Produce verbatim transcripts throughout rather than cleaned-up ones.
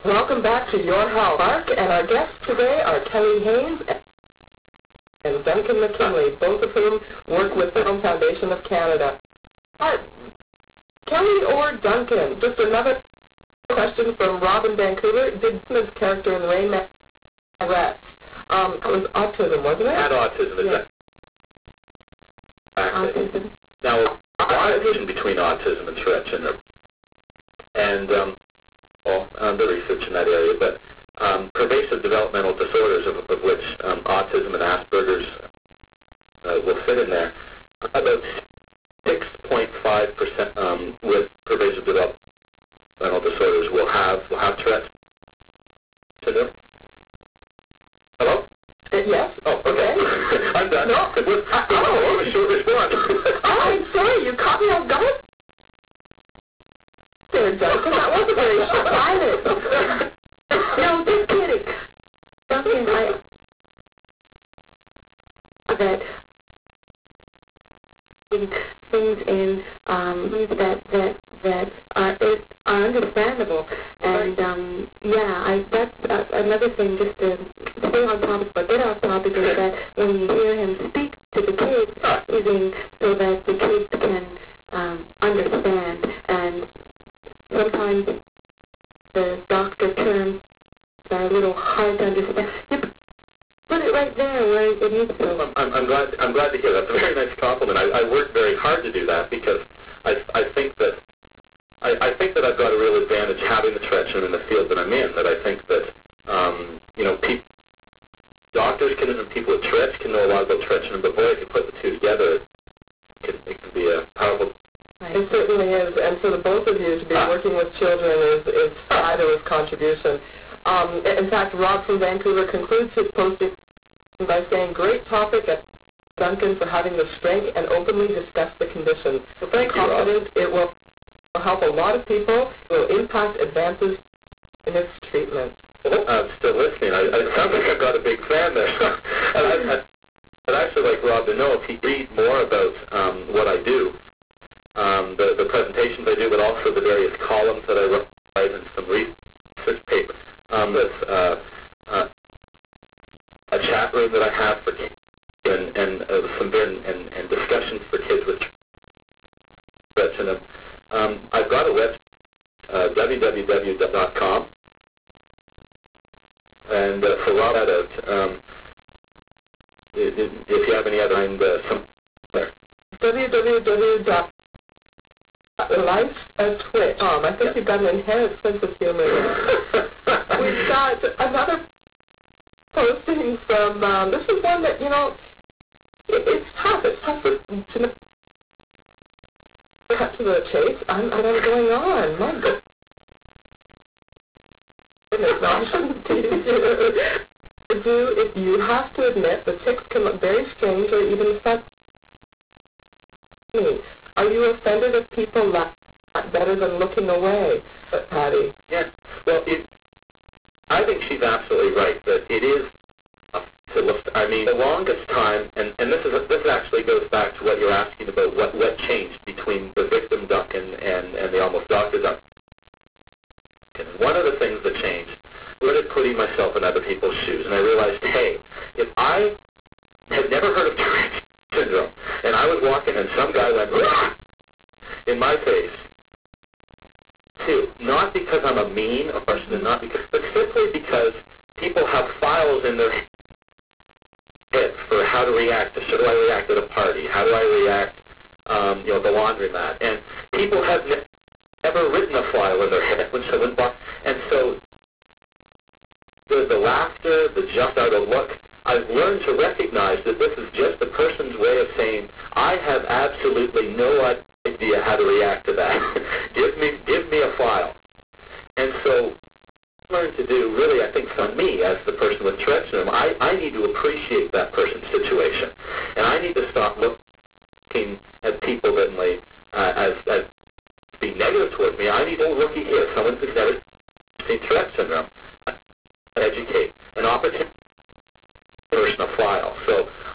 Welcome back to Your Health. Mark and our guests today are Kelly Haynes and Duncan McKinley, both of whom work with the Home Foundation of Canada. Mark, Kelly or Duncan, just another question from Rob in Vancouver. Did Smith's character in Rain Man Rats, um, it was autism, wasn't it? Had autism, is Yeah. that? Autism. Now, the distinction between autism and Tourette syndrome, and um, well, um, the research in that area, but um, pervasive developmental disorders, of, of which um, autism and Asperger's uh, will fit in there, about six point five percent um, with pervasive developmental disorders will have will have Tourette syndrome. Hello? Uh, yes. Oh, okay. I'm done. No. It was, Uh, it was oh. more of a short response. Oh, I'm sorry, you caught me off guard there, Duncan. That wasn't very silent. No, just kidding. Duncan, I... that things in um, that that that are, is, are understandable, and um, yeah, I that's uh, another thing. Just to stay on topic, but get off topic is that when you hear him speak to the kids, using so that the kids can um, understand, and sometimes the doctor terms are a little hard to understand. You put it right there where it needs to. I'm, I'm, I'm glad. I'm glad to hear that. That's a very nice compliment. I, I work very hard to do that because I, I think that I, I think that I've got a real advantage having the Tourette syndrome in the field that I'm in. That I think that um, you know, pe- doctors can and people with Tourette's can know a lot about Tourette syndrome, but boy, if you put the two together, it can, it can be a powerful. It certainly is, and for the both of you to be ah. working with children is is fabulous contribution. Um, in fact, Rob from Vancouver concludes his posting by saying, "Great topic at Duncan for having the strength and openly discuss the condition. Well, thank you, Rob. Confident it will help a lot of people. It will impact advances in its treatment." Well, I'm still listening. I, I sound like I've got a big fan there. and I, I, I'd actually like Rob to know if he'd read more about um, what I do, um, the, the presentations I do, but also the various columns that I write and some research papers. Um, with uh, uh, a chat room that I have for kids and, and uh, some and, and, and discussions for kids with Tourette's syndrome. Um, I've got a website, uh, w w w dot com, and uh, for Rob that out, um, if, if you have any other mind, uh, some there. w w w dot life at twitch dot com. I think Yeah. you've got an inherent sense of humor. We've got another posting from, um, this is one that, you know, it, it's tough. It's tough for, to cut to the chase. I'm, I don't know what's going on. My goodness. No, I shouldn't tease you. Do, if you have to admit, the tics can look very strange or even funny. Are you offended if people laugh better than looking away, Patty? Yes. Well, it, I think she's absolutely right that it is. A, I mean, the longest time, and, and this is a, this actually goes back to what you're asking about. What what changed between the victim duck and, and, and the almost doctor duck? And one of the things that changed was putting myself in other people's shoes, and I realized, hey, if I had never heard of Tourette syndrome, and I was walking, and some guy went "Wah!" in my face. Too, not because I'm a mean person, and not because, but simply because people have files in their head for how to react. To, so do I react at a party? How do I react, um, you know, the laundromat? And people have ne- never written a file in their head when someone walks. And so the, the laughter, the just out of look, I've learned to recognize that this is just a person's way of saying, I have absolutely no idea how to react to that. give me give me a file. And so I learned to do, really, I think for me, as the person with Tourette syndrome, I, I need to appreciate that person's situation. And I need to stop looking at people that may, uh, as, as being negative towards me. I need to look here, someone who's never seen Tourette syndrome. Educate. An opportunity person a file. So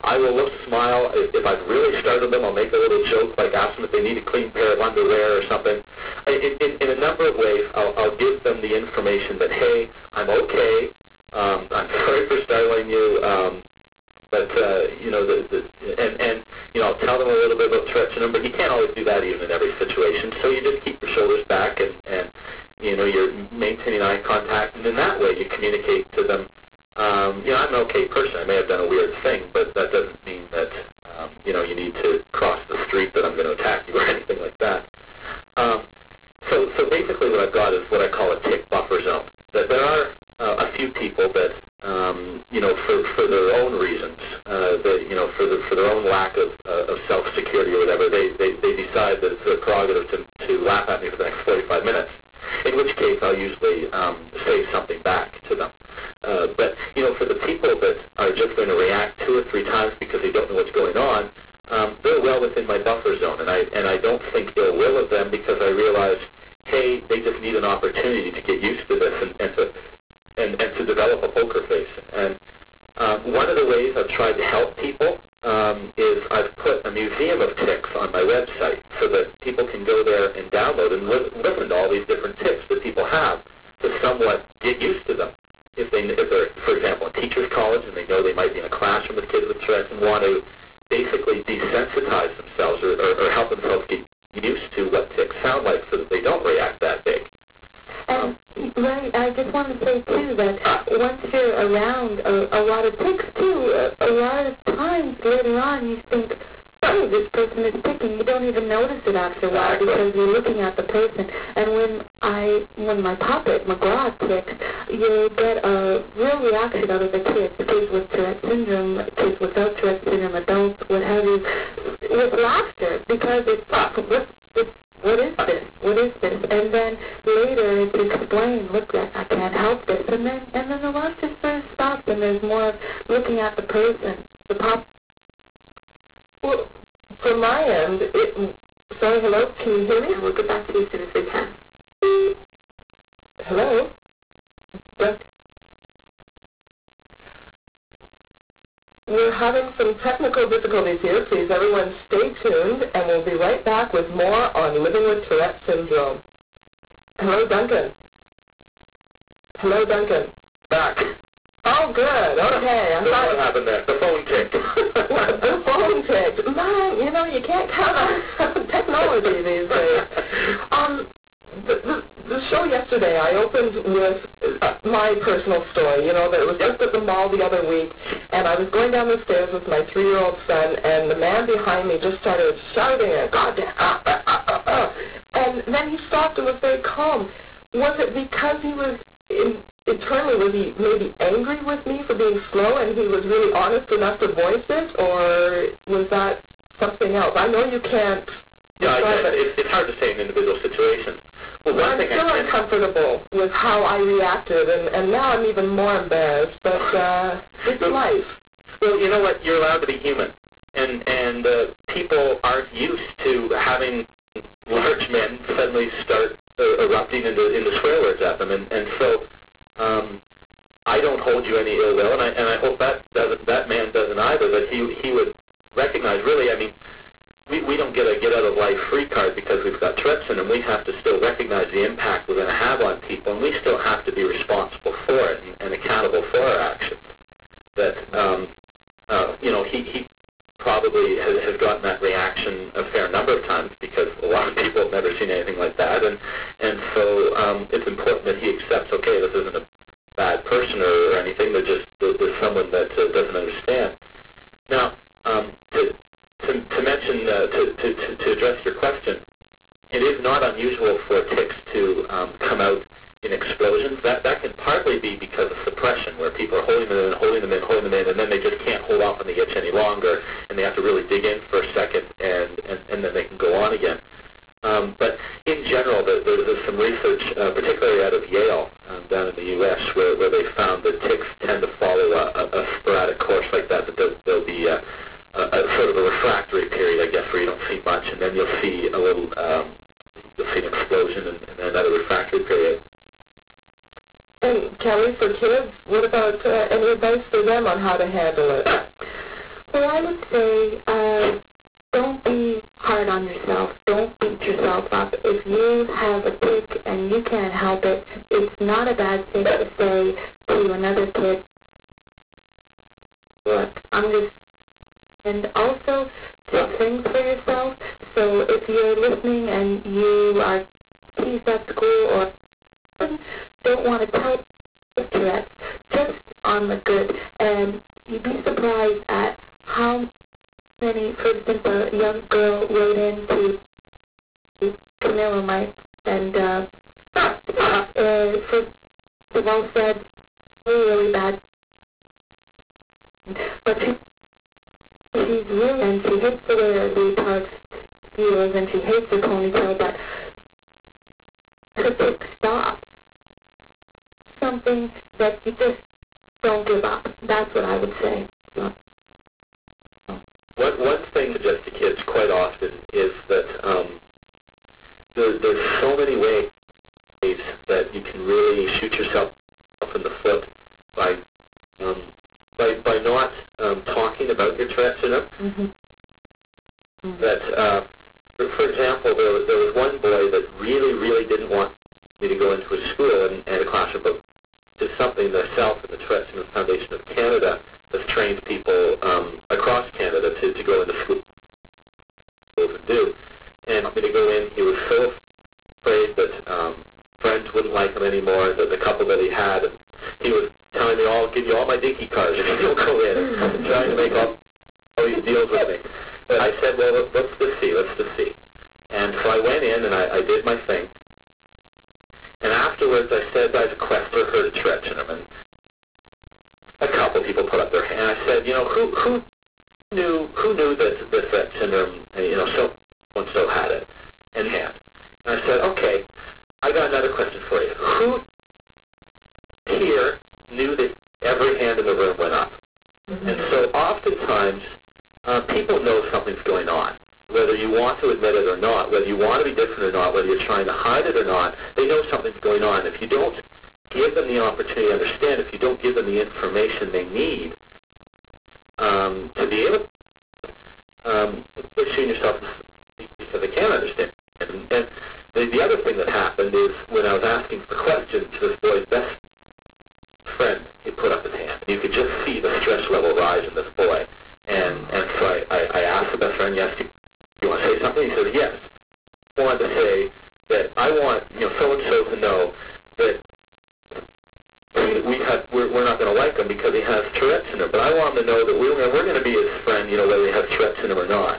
I will look, smile. If, if I've really started them, I'll make a little joke, like ask them if they need a clean pair of underwear or something. In, in, in a number of ways, I'll, I'll give them the information that, hey, I'm okay. Um, I'm sorry for startling you. Um, But, uh, you know, the, the, and, and, you know, I'll tell them a little bit about Tourette syndrome, but you can't always do that even in every situation. So you just keep your shoulders back and, and you know, you're maintaining eye contact, and in that way you communicate to them, um, you know, I'm an okay person. I may have done a weird thing, but that doesn't mean that, um, you know, you need to cross the street that I'm going to attack you or anything like that. Um, so, so basically what I've got is what I call a tick buffer zone. That there are uh, a few people that, um, you know, for, for their own reasons, uh, that, you know, for, the, for their own lack of, uh, of self-security or whatever, they, they, they decide that it's their prerogative to, to laugh at me for the next forty-five minutes, in which case I'll usually um, say something back to them. Uh, but, you know, for the people that are just going to react two or three times because they don't know what's going on, um, they're well within my buffer zone, and I, and I don't think ill will of them because I realize, hey, they just need an opportunity to get used to this and, and to and, and to develop a poker face. And um, one of the ways I've tried to help people um, is I've put a museum of ticks on my website so that people can go there and download and li- listen to all these different ticks that people have to somewhat get used to them. If, they, if they're, for example, in teachers' college and they know they might be in a classroom with kids with Tourette's and want to basically desensitize themselves or, or, or help themselves get used to what ticks sound like so that they don't react that big. And, right, I just want to say, too, that once you're around a, a lot of ticks, too, a, a lot of times later on you think, oh, this person is ticking. You don't even notice it after a while because you're looking at the person. And when I, when my puppet, McGraw, ticks, you get a real reaction out of the kids, kids with Tourette syndrome, kids without Tourette syndrome, adults, what have you, with laughter because it's, what, it's What is this? What is this? And then later it's explained, look, I can't help this. And then and then the laughter sort of stops and there's more of looking at the person, the pop. Well, from my end, it, sorry, hello, can you hear me? We'll get back to you as soon as we can. Hello? Yes. We're having some technical difficulties here. Please, everyone, stay tuned, and we'll be right back with more on living with Tourette syndrome. Hello, Duncan. Hello, Duncan. Back. Oh, good. Okay. I So thought what happened there? The phone ticked. the phone ticked. Man, you know, you can't count on technology these days. Um, the, the, the show yesterday, I opened with uh, my personal story, you know, that it was just at the mall the other week, and I was going down the stairs with my three-year-old son, and the man behind me just started shouting at God, uh, uh, uh, uh, and then he stopped and was very calm. Was it because he was, in, internally, was he maybe angry with me for being slow, and he was really honest enough to voice it, or was that something else? I know you can't... Yeah, I, it, it's hard to say in individual situations. Well, one I'm thing still I uncomfortable with how I reacted, and, and now I'm even more embarrassed, but uh, it's life. Well, you know what? You're allowed to be human. And, and uh, people aren't used to having large men suddenly start uh, erupting into, into swear words at them. And, and so um, I don't hold you any ill will, and I, and I hope that doesn't, that man doesn't either, that he, he would recognize, really, I mean, We, we don't get a get-out-of-life free card because we've got Tourette syndrome. We have to still recognize the impact we're going to have on people, and we still have to be responsible for it and, and accountable for our actions. That, um, uh, you know, he, he probably has, has gotten that reaction a fair number of times because a lot of people have never seen anything like that, and, and so um, it's important that he accepts, okay, this isn't a bad person or, or anything, they're just they're, they're someone that uh, doesn't understand. Now, um, to, To, to mention, uh, to, to, to address your question, it is not unusual for ticks to um, come out in explosions. That that can partly be because of suppression, where people are holding them in, holding them in, holding them in, and then they just can't hold off on the itch any longer, and they have to really dig in for a second, and, and, and then they can go on again. Um, but in general, there, there's some research, uh, particularly out of Yale, um, down in the U S, where, where they found that ticks tend to follow a, a, a sporadic course like that, that there'll, there'll be uh, a, a sort of a refractory period, I guess, where you don't see much, and then you'll see a little, um, you'll see an explosion and, and then another refractory period. And Kelly, for kids, what about uh, any advice for them on how to handle it? So I would say, uh, don't be hard on yourself. Don't beat yourself up. If you have a tic and you can't help it, it's not a bad thing to say to another kid, look, I'm just, and also take things for yourself. So if you're listening and you are teased at school or don't want to tell Tourette's, just on the good, and you'd be surprised at how many, for instance, a young girl wrote in to Camilla Mike and uh, uh, first of all said, really, really bad, but she, she's really, and she hates the way her leotard feels, and she hates the ponytail, but to stop something that you just don't give up. That's what I would say. One, one thing to suggest to kids quite often is that um, there, there's so many ways that you can really shoot yourself in the foot by um, by, by not um, talking about your Tourette syndrome. Mm-hmm. Mm-hmm. That, uh, for, for example, there was, there was one boy that really, really didn't want me to go into a school and, and a classroom, but did something themselves in the Tourette Syndrome Foundation of Canada has trained people um, across Canada to, to go into schools and do. And for me to go in, he was so afraid that um, friends wouldn't like him anymore, that the couple that he had, he was telling me, I'll give you all my dinky cards if you don't go in, and trying to make all, all these deals with me. But I said, well, let's, let's just see, let's just see. And so I went in and I, I did my thing. And afterwards I said, I have a question for the Tourette syndrome. And a couple people put up their hand. I said, you know, who who knew who knew that that Tourette syndrome, you know, so and so had it, and had. And I said, okay, I got another question for you. Who here knew that every hand in the room went up? Mm-hmm. And so oftentimes uh, people know something's going on. Whether you want to admit it or not, whether you want to be different or not, whether you're trying to hide it or not, they know something's going on. If you don't give them the opportunity to understand, if you don't give them the information they need um, to be able to um, pursue yourself because they can't understand. And, and the, the other thing that happened is when I was asking the question to this boy's best friend, he put up his hand. You could just see the stress level rise in this boy. And, and so I, I, I asked the best friend, yes, you want to say something? He said, yes. I wanted to say that I want, you know, so-and-so to know that we, we have, we're, we're not going to like him because he has Tourette syndrome, but I want him to know that we're, we're going to be his friend, you know, whether he has Tourette syndrome or not.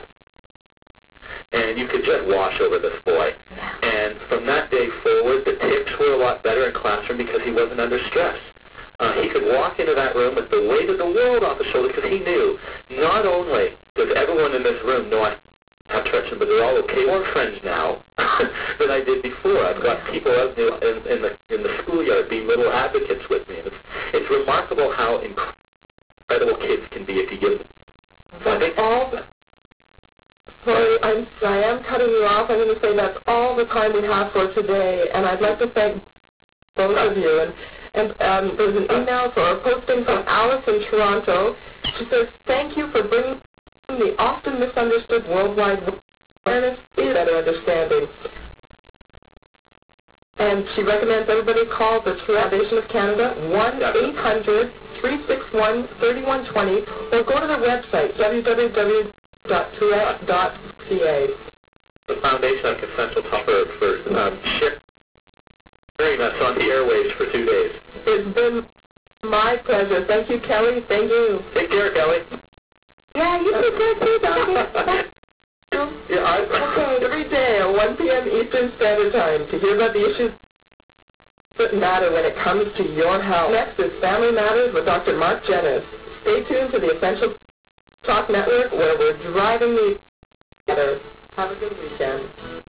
And you could just wash over this boy. And from that day forward, the tics were a lot better in classroom because he wasn't under stress. Uh, he could walk into that room with the weight of the world off his shoulders because he knew not only does everyone in this room know I have Tourette syndrome, but they're all okay, more friends now than I did before. I've got people out in, in, in the in the schoolyard being little advocates with me. And it's, it's remarkable how incredible kids can be if you give them. So I think all the, sorry, I'm, I am cutting you off. I'm going to say that's all the time we have for today, and I'd like to thank both of you. And, and um, there's an email for a posting from Alice in Toronto. She says, thank you for bringing the often misunderstood worldwide awareness is better understanding. And she recommends everybody call the Tourette Foundation of Canada, one eight hundred, three six one, three one two zero, or go to their website, w w w dot tourette dot c a. The foundation on essential talk for, for um, sharing us on the airwaves for two days. It's been my pleasure. Thank you, Kelly. Thank you. Take care, Kelly. Yeah, you can do too, Doctor. Yeah, I, okay, every day at one p.m. Eastern Standard Time to hear about the issues that matter when it comes to your health. Next is Family Matters with Doctor Mark Jennis. Stay tuned to the Essential Talk Network where we're driving the together. Have a good weekend.